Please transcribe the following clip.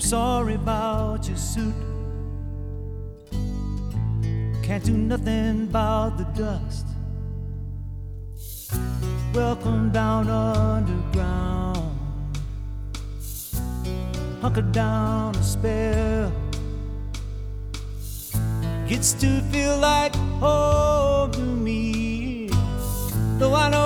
sorry about your suit. Can't do nothing about the dust. Welcome down underground. Hunker down a spell. It still feel like home to me, though I know